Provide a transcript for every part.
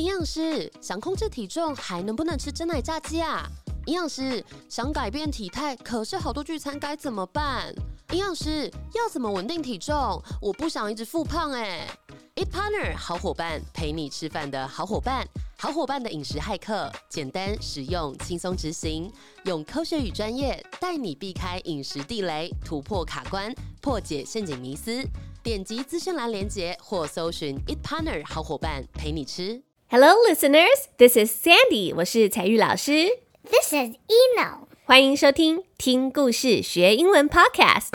营养师，想控制体重还能不能吃真奶炸鸡啊？营养师，想改变体态，可是好多聚餐该怎么办？营养师，要怎么稳定体重？我不想一直复胖Eat Partner 好伙伴，陪你吃饭的好伙伴，好伙伴的饮食骇客，简单实用，轻松执行，用科学与专业带你避开饮食地雷，突破卡关，破解陷阱迷思。点击资讯栏连结或搜寻 Eat Partner 好伙伴，陪你吃。 Hello, listeners. This is Sandy. 我是彩玉老师。 This is Eno. 欢迎收听听故事学英文 Podcast。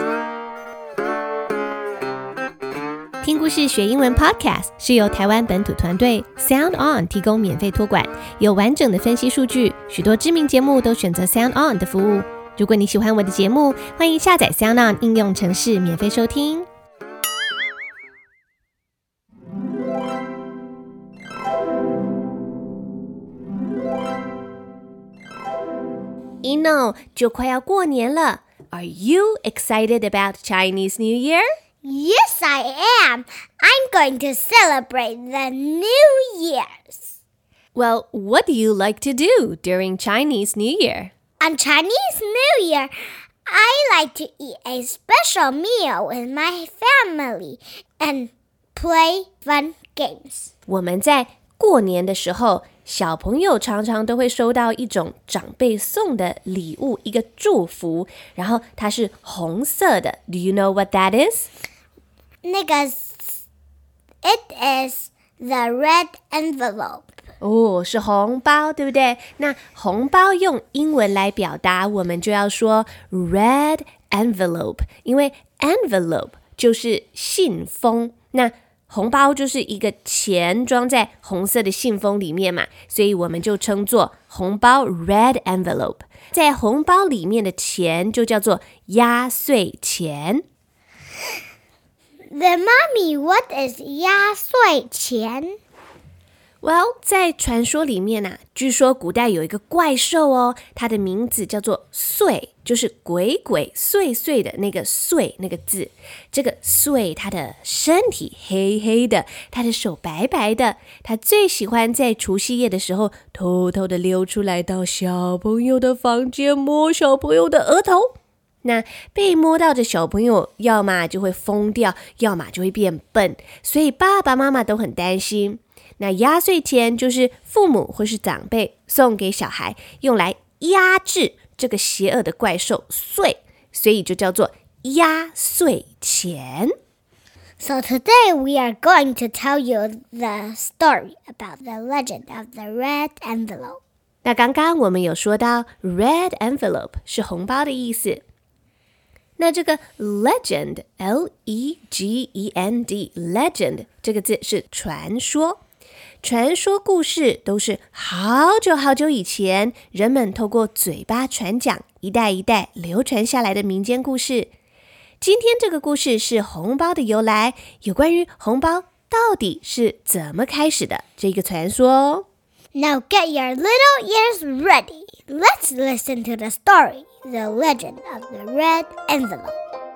听故事学英文 Podcast 是由台湾本土团队 Sound On 提供免费托管，有完整的分析数据，许多知名节目都选择 Sound On 的服务。如果你喜欢我的节目，欢迎下载 Sound On 应用程式免费收听。Eno 就快要过年了 Are you excited about Chinese New Year? Yes, I am. I'm going to celebrate the New Year's. Well, what do you like to do during Chinese New Year? On Chinese New Year, I like to eat a special meal with my family and play fun games. 我们在过年的时候，小朋友常常都会收到一种长辈送的礼物，一个祝福，然后它是红色的。Do you know what that is? It is the red envelope. 哦，是红包，对不对？那红包用英文来表达，我们就要说 red envelope， 因为 envelope 就是信封，那红包就是一个钱装在红色的信封里面嘛，所以我们就称作红包 red envelope。在红包里面的钱就叫做压岁钱。 The mommy, what is 压岁钱 Well, 在传说里面啊，据说古代有一个怪兽哦，它的名字叫做祟，就是鬼鬼祟祟的那个祟那个字。这个祟它的身体黑黑的，它的手白白的，它最喜欢在除夕夜的时候偷偷的溜出来到小朋友的房间摸小朋友的额头。那被摸到的小朋友要么就会疯掉，要么就会变笨，所以爸爸妈妈都很担心。那压岁钱就是父母或是长辈送给小孩，用来压制这个邪恶的怪兽祟，所以就叫做压岁钱。 So today we are going to tell you the story about the legend of the red envelope. 那刚刚我们有说到 red envelope 是红包的意思。那这个 legend, L-E-G-E-N-D, legend 这个字是传说。传说故事都是好久好久以前人们透过嘴巴传讲，一代一代流传下来的民间故事。今天这个故事是红包的由来，有关于红包到底是怎么开始的这个传说哦。 Now get your little ears ready. Let's listen to the story, The Legend of the Red Envelope.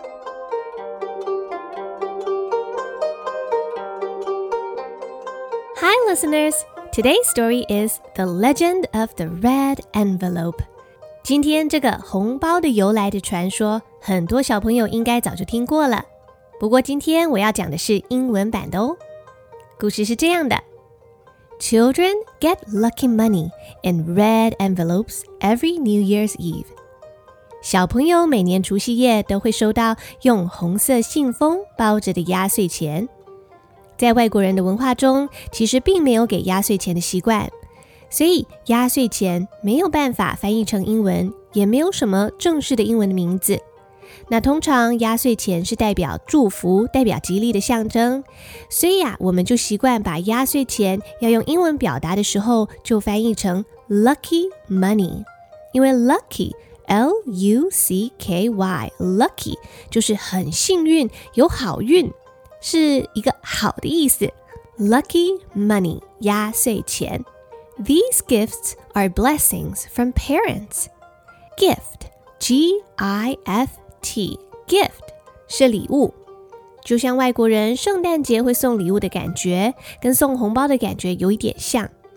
Hi listeners, today's story is The Legend of the Red Envelope. 今天这个红包的由来的传说，很多小朋友应该早就听过了。不过今天我要讲的是英文版的哦。故事是这样的。Children get lucky money in red envelopes every New Year's Eve. 小朋友每年除夕夜都会收到用红色信封包着的压岁钱。在外国人的文化中，其实并没有给压岁钱的习惯，所以压岁钱没有办法翻译成英文，也没有什么正式的英文的名字。那通常压岁钱是代表祝福，代表吉利的象征，所以我们就习惯把压岁钱要用英文表达的时候，就翻译成 lucky money。因为 lucky L-U-C-K-Y lucky 就是很幸运，有好运，是一个好的意思。Lucky money 压岁钱。These gifts are blessings from parents. Gift G-I-F-T Gift 是礼物，就像外国人圣诞节会送礼物的感觉，跟送红包的感觉有一点像。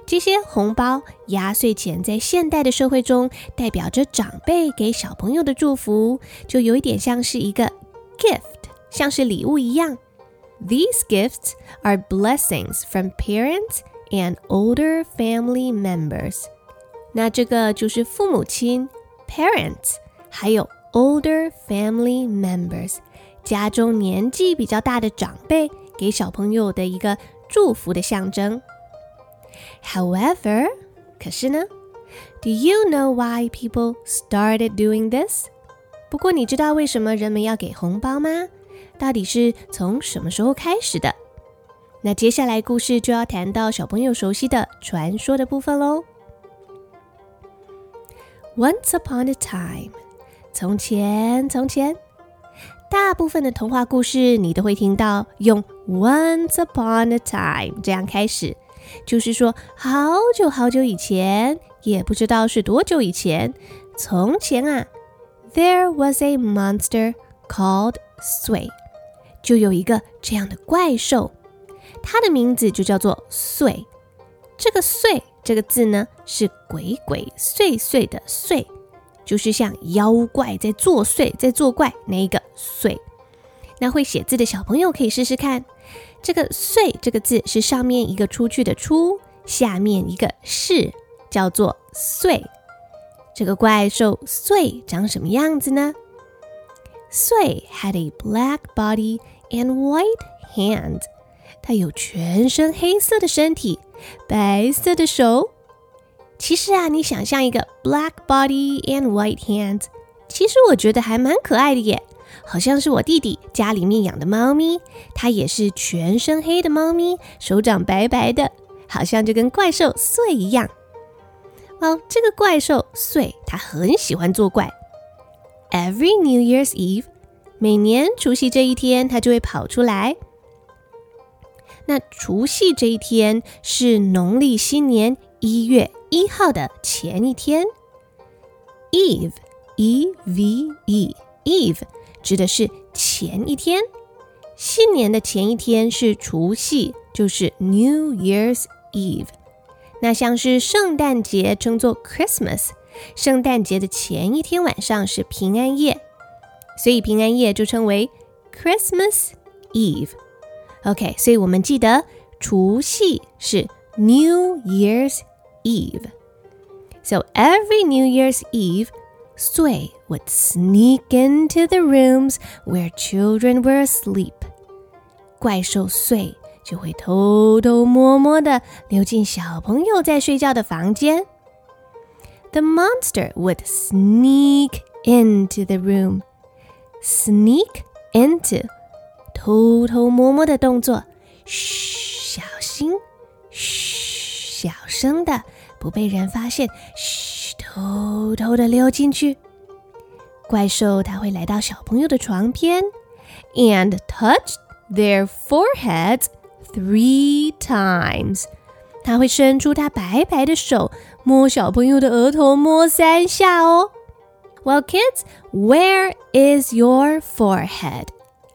这些红包、压岁钱在现代的社会中代表着长辈给小朋友的祝福，就有一点像是一个 gift， 像是礼物一样。These gifts are blessings from parents and older family members. 那这个就是父母亲 parents， 还有 older family members， 家中年纪比较大的长辈给小朋友的一个祝福的象征。However， 可是呢 Do you know why people started doing this？ 不过你知道为什么人们要给红包吗？到底是从什么时候开始的？那接下来故事就要谈到小朋友熟悉的传说的部分咯。Once upon a time， 从前，大部分的童话故事你都会听到用 Once upon a time 这样开始，就是说好久好久以前，也不知道是多久以前，从前啊 There was a monster called Sway， 就有一个这样的怪兽，它的名字就叫做祟。这个祟这个字呢，是鬼鬼祟祟的祟，就是像妖怪在作祟在作怪那一个祟。那会写字的小朋友可以试试看，这个祟这个字是上面一个出去的出，下面一个是，叫做祟。这个怪兽祟长什么样子呢？祟 had a black body and white hand， 它有全身黑色的身体，白色的手。其实啊，你想象一个 black body and white hand， 其实我觉得还蛮可爱的耶，好像是我弟弟家里面养的猫咪，它也是全身黑的猫咪，手掌白白的，好像就跟怪兽祟一样。这个怪兽祟它很喜欢作怪。Every New Year's Eve， 每年除夕这一天它就会跑出来。那除夕这一天是农历新年1月1号的前一天。 Eve E-V-E Eve 指的是前一天，新年的前一天是除夕，就是 New Year's Eve。 那像是圣诞节称作 Christmas， 圣诞节的前一天晚上是平安夜，所以平安夜就称为 Christmas Eve。 OK， 所以我们记得除夕是 New Year's Eve。 So every New Year's Eve, Sway would sneak into the rooms where children were asleep. 怪兽Sway就会偷偷摸摸地溜进小朋友在睡觉的房间。 The monster would sneak into the room. Sneak into 偷偷摸摸的动作，嘘，小心，嘘，小声的，不被人发现，嘘，偷偷的溜进去。怪兽它会来到小朋友的床边 and touch their foreheads 3 times。 它会伸出它白白的手，摸小朋友的额头，摸3下哦。Well, kids, where is your forehead?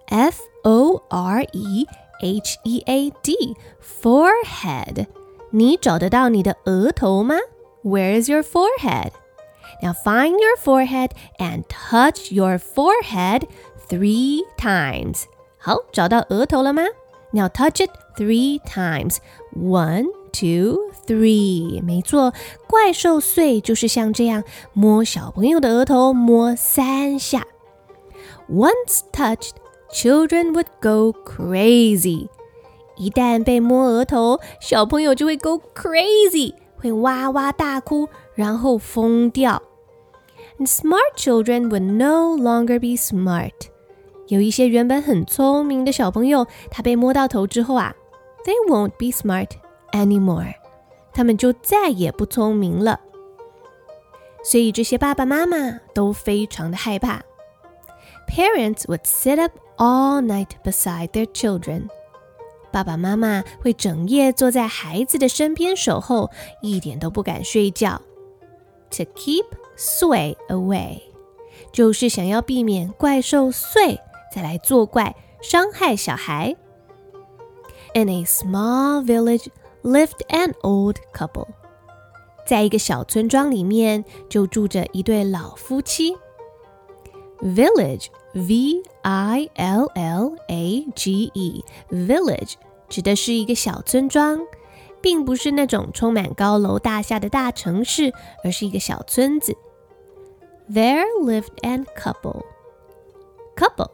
F-O-R-E-H-E-A-D, forehead. 你找得到你的额头吗？ Where is your forehead? Now find your forehead and touch your forehead 3 times. 好，找到额头了吗？ Now touch it 3 times. 1, 2, 3. 没错，怪兽祟就是像这样摸小朋友的额头，摸3下。Once touched, children would go crazy. 一旦被摸额头，小朋友就会 go crazy， 会哇哇大哭，然后疯掉。And smart children would no longer be smart. 有一些原本很聪明的小朋友，他被摸到头之后啊 they won't be smart anymore. 他们就再也不聪明了。所以这些爸爸妈妈都非常的害怕。Parents would sit up all night beside their children. 爸爸妈妈会整夜坐在孩子的身边守候，一点都不敢睡觉。To keep Sway away， 就是想要避免怪兽祟再来作怪，伤害小孩。In a small village lived an old couple. 在一个小村庄里面，就住着一对老夫妻。Village, V-I-L-L-A-G-E, village 指的是一个小村庄，并不是那种充满高楼大厦的大城市，而是一个小村子。There lived an couple. Couple,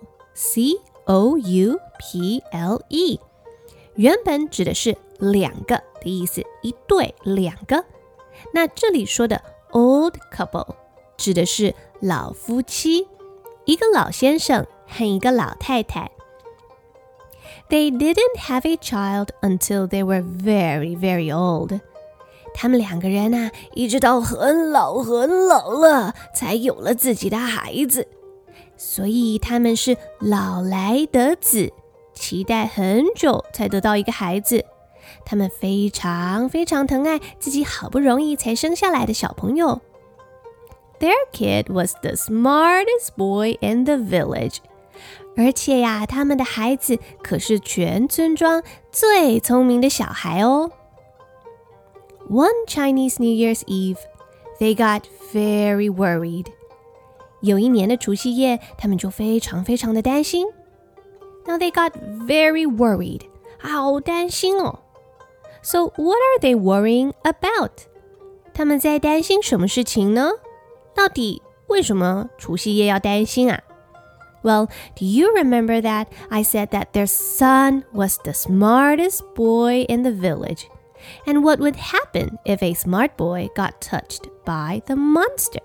C-O-U-P-L-E, 原本指的是两个的意思，一对两个。那这里说的 old couple 指的是老夫妻，一个老先生和一个老太太。They didn't have a child until they were very, very old. 他们两个人啊，一直到很老很老了，才有了自己的孩子。所以他们是老来得子，期待很久才得到一个孩子。他们非常非常疼爱自己好不容易才生下来的小朋友。Their kid was the smartest boy in the village. 而且呀，他们的孩子可是全村庄最聪明的小孩哦。One Chinese New Year's Eve, they got very worried. 有一年的除夕夜，他们就非常非常的担心。Now they got very worried. 好担心哦。So what are they worrying about? 他们在担心什么事情呢？到底为什么除夕夜要担心啊？ Well, do you remember that I said that their son was the smartest boy in the village? And what would happen if a smart boy got touched by the monster?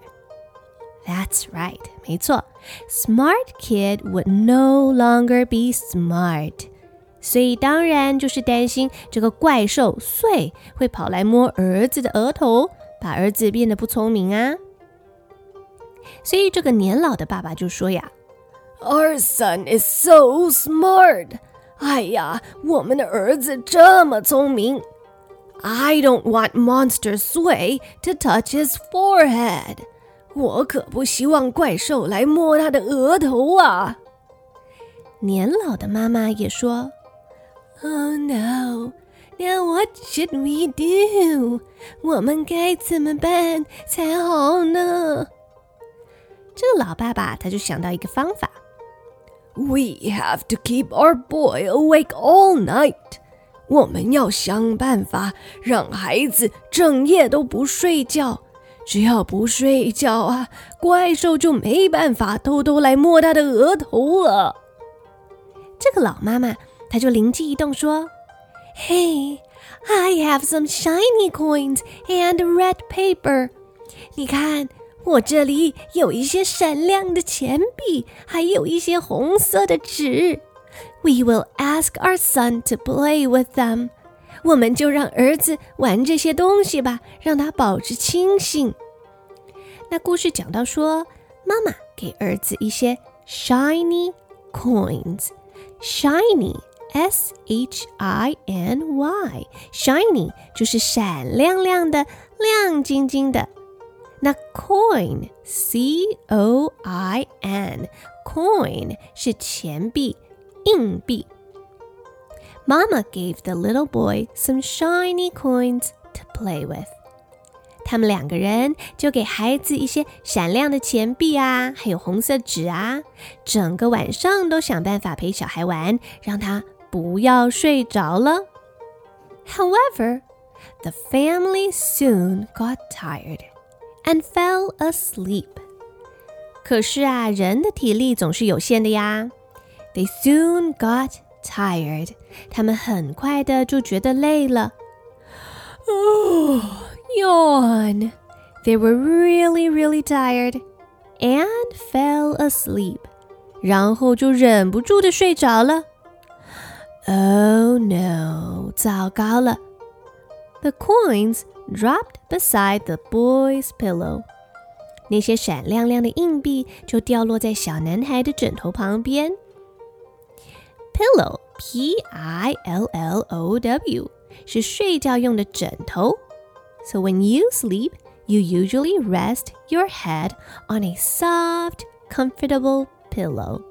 That's right, 没错 Smart kid would no longer be smart. 所以当然就是担心这个怪兽祟会跑来摸儿子的额头，把儿子变得不聪明啊。所以这个年老的爸爸就说呀， Our son is so smart. 哎呀，我们的儿子这么聪明。I don't want Monster Sui to touch his forehead. 我可不希望怪兽来摸他的额头啊。年老的妈妈也说 Oh no, now what should we do? 我们该怎么办才好呢？这个老爸爸他就想到一个方法 We have to keep our boy awake all night. 我们要想办法让孩子整夜都不睡觉，只要不睡觉啊，怪兽就没办法偷偷来摸他的额头了。这个老妈妈她就灵机一动说 Hey, I have some shiny coins and red paper. 你看，我这里有一些闪亮的钱币，还有一些红色的纸。We will ask our son to play with them. 我们就让儿子玩这些东西吧，让他保持清醒。那故事讲到说，妈妈给儿子一些 shiny coins. Shiny, S-H-I-N-Y. Shiny 就是闪亮亮的，亮晶晶的。那 coin, C-O-I-N. Coin 是钱币。硬币。Mama gave the little boy some shiny coins to play with. 他们两个人就给孩子一些闪亮的钱币啊，还有红色纸啊，整个晚上都想办法陪小孩玩，让他不要睡着了。However, the family soon got tired and fell asleep. 可是啊，人的体力总是有限的呀。They soon got tired. 他们很快的就觉得累了。Oh, yawn. They were really, really tired and fell asleep. 然后就忍不住的睡着了。Oh no, 糟糕了。The coins dropped beside the boy's pillow. 那些闪亮亮的硬币就掉落在小男孩的枕头旁边。Pillow, P-I-L-L-O-W, 是睡觉用的枕头。So when you sleep, you usually rest your head on a soft, comfortable pillow.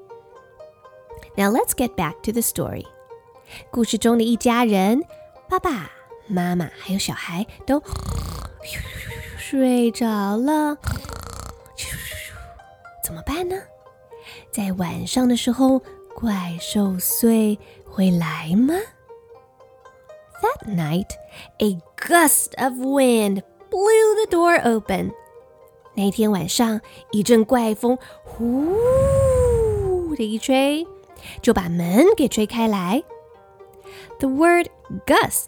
Now let's get back to the story. 故事中的一家人，爸爸、 妈妈还有小孩都睡着了，怎么办呢？在晚上的时候，怪兽祟会来吗？ That night, a gust of wind blew the door open. 那天晚上，一阵怪风呼的一吹，就把门给吹开来。The word gust,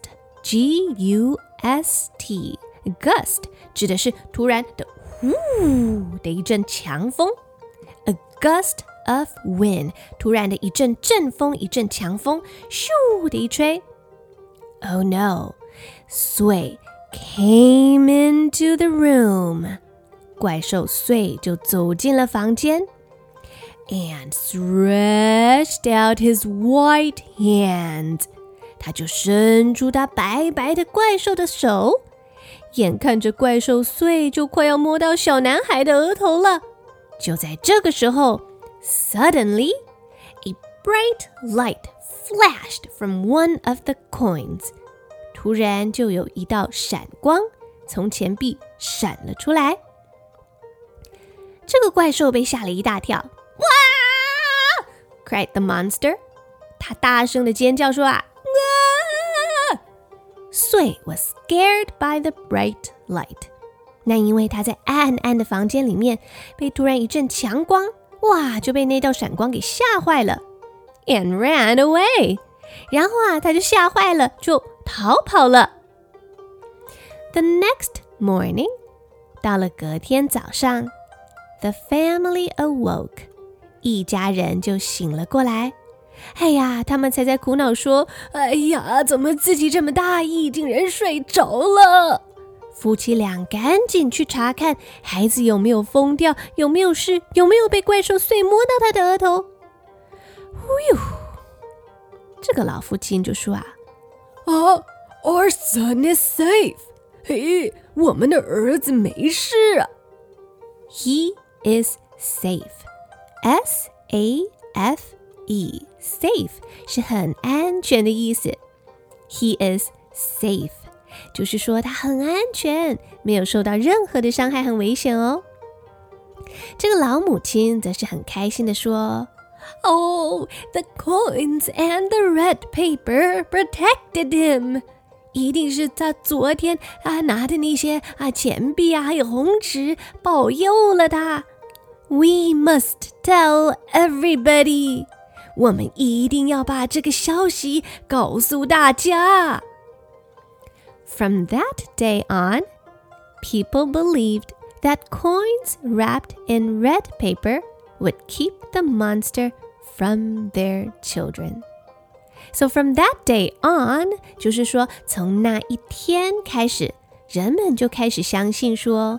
G-U-S-T, gust 指的是突然的呼的一阵强风。A gust of wind, 突然的一阵阵风，一阵强风，咻的一吹。Oh no, 祟 came into the room. 怪兽祟就走进了房间 and stretched out his white hand. 他就伸出他白白的怪兽的手，眼看着怪兽祟就快要摸到小男孩的额头了。就在这个时候 suddenly, a bright light flashed from one of the coins. 突然就有一道闪光从钱币闪了出来。这个怪兽被吓了一大跳。哇 cried the monster. 他大声的尖叫说啊！祟 was scared by the bright light. 那因为他在暗暗的房间里面被突然一阵强光，哇，就被那道闪光给吓坏了 and ran away. 然后啊，他就吓坏了，就逃跑了。The next morning, 到了隔天早上 the family awoke. 一家人就醒了过来。哎呀，他们才在苦恼说，哎呀，怎么自己这么大意，竟然睡着了。夫妻俩赶紧去查看孩子有没有疯掉，有没有事，有没有被怪兽祟摸到他的额头。这个老父亲就说啊，Our son is safe. 嘿，我们的儿子没事啊。He is safe. S-A-F-E. Safe 是很安全的意思。He is safe 就是说他很安全，没有受到任何的伤害，很危险哦。这个老母亲则是很开心的说，Oh, the coins and the red paper protected him. 一定是他昨天拿的那些钱币还有红纸保佑了他。We must tell everybody. 我们一定要把这个消息告诉大家。From that day on, people believed that coins wrapped in red paper would keep the monster from their children. So from that day on, 就是说从那一天开始，人们就开始相信说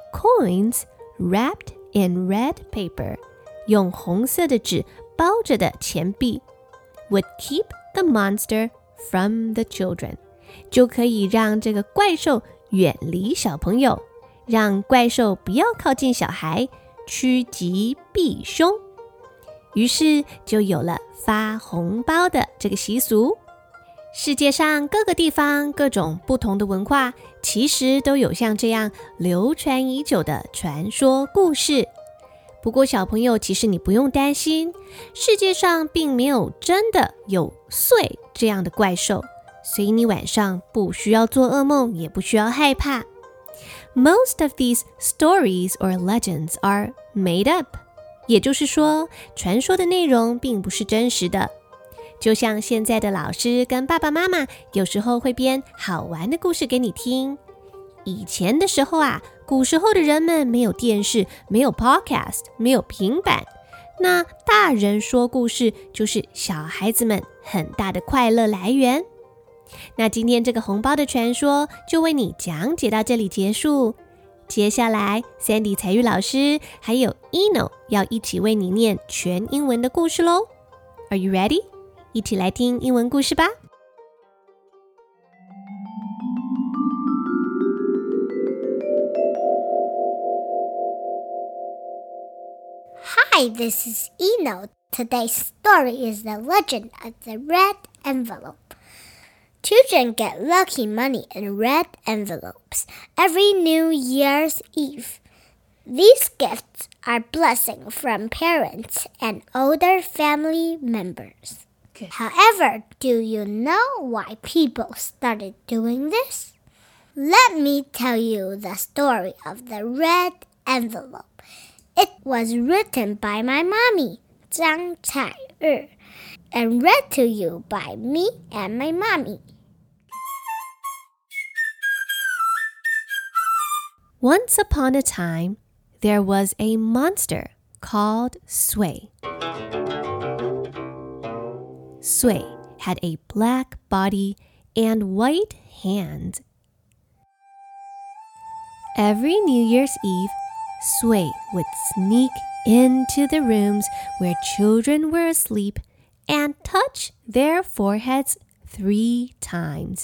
coins wrapped in red paper, 用红色的纸包着的钱币 would keep the monster from the children, 就可以让这个怪兽远离小朋友，让怪兽不要靠近小孩，趋吉避凶。于是就有了发红包的这个习俗。世界上各个地方各种不同的文化，其实都有像这样流传已久的传说故事。不过小朋友，其实你不用担心，世界上并没有真的有祟这样的怪兽，所以你晚上不需要做噩梦，也不需要害怕。Most of these stories or legends are made up, 也就是说，传说的内容并不是真实的。就像现在的老师跟爸爸妈妈有时候会编好玩的故事给你听。以前的时候古时候的人们没有电视，没有 podcast， 没有平板，那大人说故事就是小孩子们很大的快乐来源。那今天这个红包的传说就为你讲解到这里结束。接下来 Sandy 彩玉老师还有 Eno 要一起为你念全英文的故事咯。 Are you ready? 一起来听英文故事吧。 Hi, this is Eno. Today's story is The Legend of the Red Envelope. Children get lucky money in red envelopes every New Year's Eve. These gifts are blessings from parents and older family members. Okay. However, do you know why people started doing this? Let me tell you the story of the red envelope. It was written by my mommy, Zhang Cai-er, and read to you by me and my mommy. Once upon a time, there was a monster called Sui. Sui had a black body and white hands. Every New Year's Eve, Sui would sneak into the rooms where children were asleep and touch their foreheads 3 times.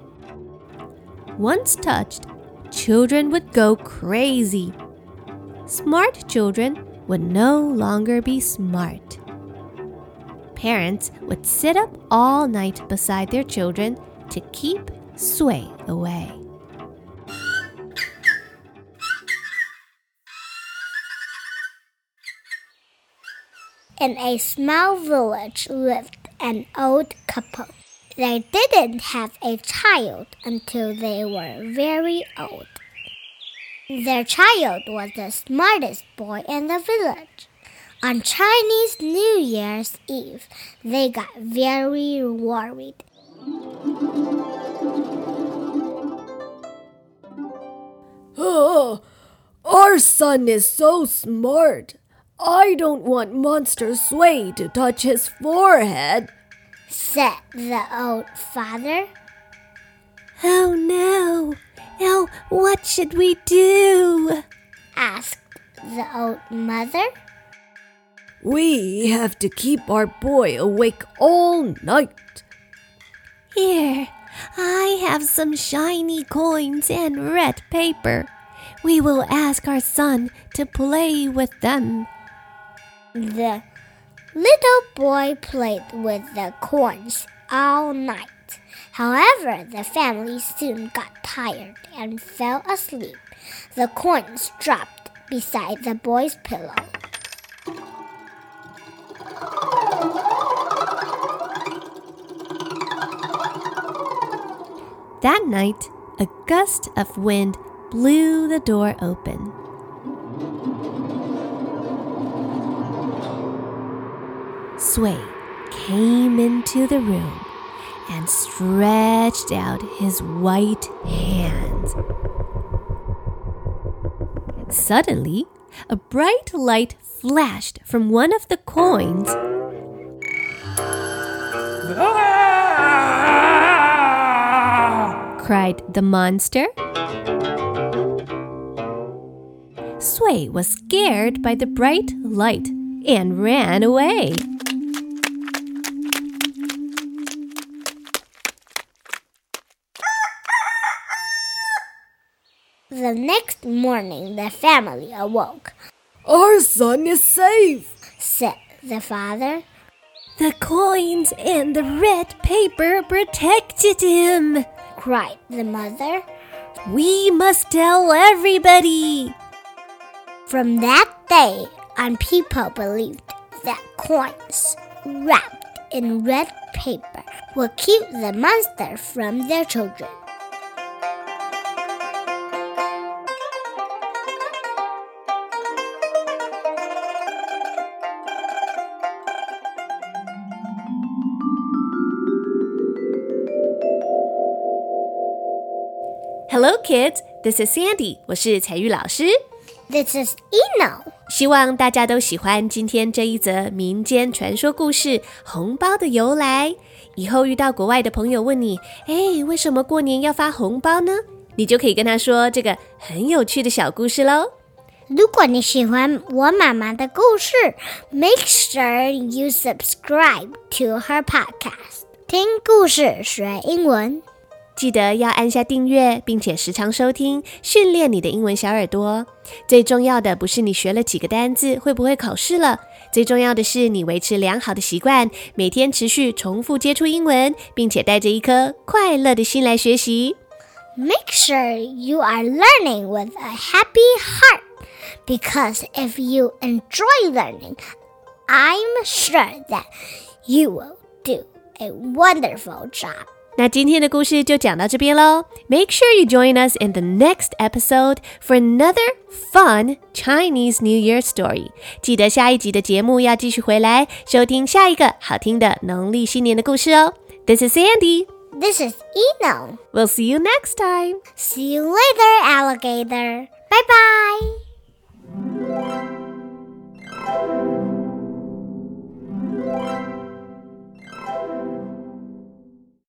Once touched, children would go crazy. Smart children would no longer be smart. Parents would sit up all night beside their children to keep Sui away. In a small village lived an old couple. They didn't have a child until they were very old. Their child was the smartest boy in the village. On Chinese New Year's Eve, they got very worried. Oh, our son is so smart. I don't want Monster Sui to touch his forehead, said the old father. Oh no! Oh, what should we do? Asked the old mother. We have to keep our boy awake all night. Here, I have some shiny coins and red paper. We will ask our son to play with them. The little boy played with the coins all night. However, the family soon got tired and fell asleep. The coins dropped beside the boy's pillow. That night, a gust of wind blew the door open. Sui came into the room and stretched out his white hands. Suddenly, a bright light flashed from one of the coins. Cried the monster. Sui was scared by the bright light and ran away. The next morning, the family awoke. Our son is safe, said the father. The coins and the red paper protected him, cried the mother. We must tell everybody. From that day on, people believed that coins wrapped in red paper would keep the monster from their children. Hello, kids. This is Sandy. 我是彩玉老师。 This is Eno. 希望大家都喜欢今天这一则民间传说故事《红包的由来》。以后遇到国外的朋友问你，为什么过年要发红包呢？你就可以跟他说这个很有趣的小故事咯。 如果你喜欢我妈妈的故事 ，make sure you subscribe to her podcast. 听故事学英文。 记得要按下订阅，并且时常收听，训练你的英文小耳朵。最重要的不是你学了几个单字，会不会考试了，最重要的是你维持良好的习惯，每天持续重复接触英文，并且带着一颗快乐的心来学习。 Make sure you are learning with a happy heart, because if you enjoy learning, I'm sure that you will do a wonderful job. 那今天的故事就讲到这边咯。Make sure you join us in the next episode for another fun Chinese New Year story. 记得下一集的节目要继续回来收听下一个好听的农历新年的故事哦。This is Sandy. This is Eno. We'll see you next time. See you later, alligator. Bye-bye.